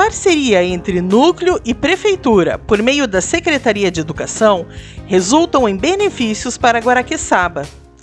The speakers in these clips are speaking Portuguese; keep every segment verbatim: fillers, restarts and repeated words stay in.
parceria entre Núcleo e Prefeitura, por meio da Secretaria de Educação, resultam em benefícios para Guaraqueçaba.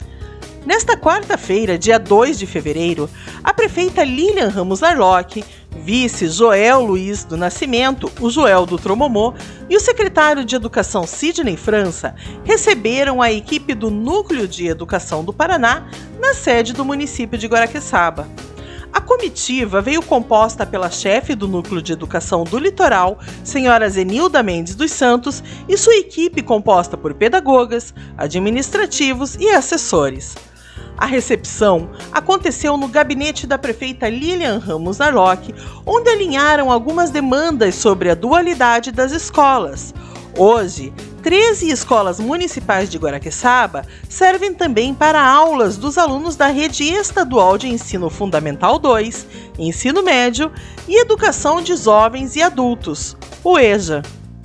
Nesta quarta-feira, dia dois de fevereiro, a prefeita Lilian Ramos Arlock, vice Joel Luiz do Nascimento, o Joel do Tromomô, e o secretário de Educação Sidney França receberam a equipe do Núcleo de Educação do Paraná na sede do município de Guaraqueçaba. A comitiva veio composta pela chefe do Núcleo de Educação do Litoral, senhora Zenilda Mendes dos Santos, e sua equipe composta por pedagogas, administrativos e assessores. A recepção aconteceu no gabinete da prefeita Lilian Ramos Arlock, onde alinharam algumas demandas sobre a dualidade das escolas. Hoje, treze escolas municipais de Guaraqueçaba servem também para aulas dos alunos da Rede Estadual de Ensino Fundamental dois, Ensino Médio e Educação de Jovens e Adultos, o EJA.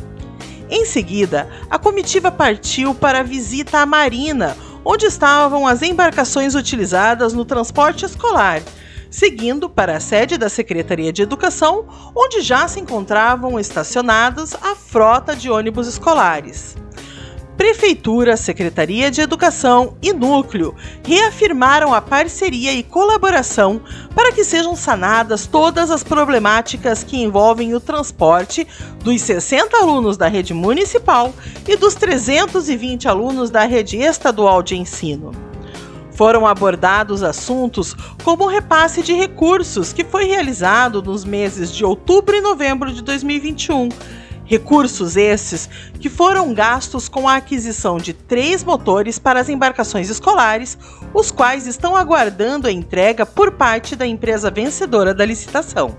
Em seguida, a comitiva partiu para a visita à Marina, onde estavam as embarcações utilizadas no transporte escolar, seguindo para a sede da Secretaria de Educação, onde já se encontravam estacionados a frota de ônibus escolares. Prefeitura, Secretaria de Educação e Núcleo reafirmaram a parceria e colaboração para que sejam sanadas todas as problemáticas que envolvem o transporte dos sessenta alunos da rede municipal e dos trezentos e vinte alunos da rede estadual de ensino. Foram abordados assuntos como o repasse de recursos que foi realizado nos meses de outubro e novembro de dois mil e vinte e um, recursos esses que foram gastos com a aquisição de três motores para as embarcações escolares, os quais estão aguardando a entrega por parte da empresa vencedora da licitação.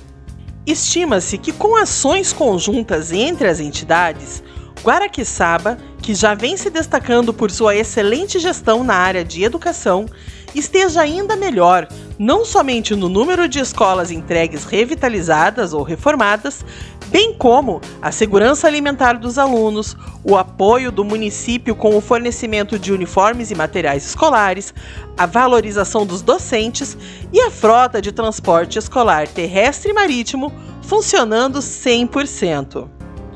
Estima-se que com ações conjuntas entre as entidades, Guaraqueçaba, que já vem se destacando por sua excelente gestão na área de educação, esteja ainda melhor, não somente no número de escolas entregues revitalizadas ou reformadas, bem como a segurança alimentar dos alunos, o apoio do município com o fornecimento de uniformes e materiais escolares, a valorização dos docentes e a frota de transporte escolar terrestre e marítimo funcionando cem por cento.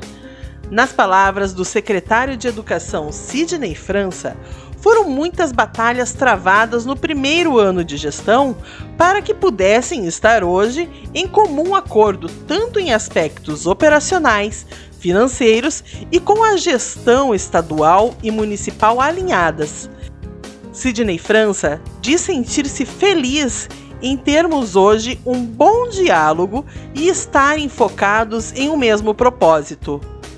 Nas palavras do secretário de Educação Sidney França, foram muitas batalhas travadas no primeiro ano de gestão para que pudessem estar hoje em comum acordo, tanto em aspectos operacionais, financeiros e com a gestão estadual e municipal alinhadas. Sidney França diz sentir-se feliz em termos hoje um bom diálogo e estarem focados em um mesmo propósito: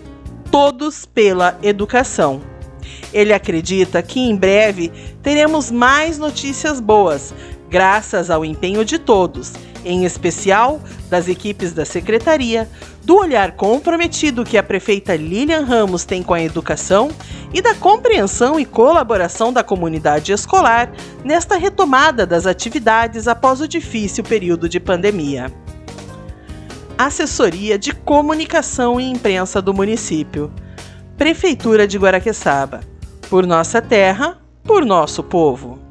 todos pela educação. Ele acredita que em breve teremos mais notícias boas, graças ao empenho de todos, em especial das equipes da Secretaria, do olhar comprometido que a prefeita Lilian Ramos tem com a educação e da compreensão e colaboração da comunidade escolar nesta retomada das atividades após o difícil período de pandemia. Assessoria de Comunicação e Imprensa do município. Prefeitura de Guaraqueçaba. Por nossa terra, por nosso povo.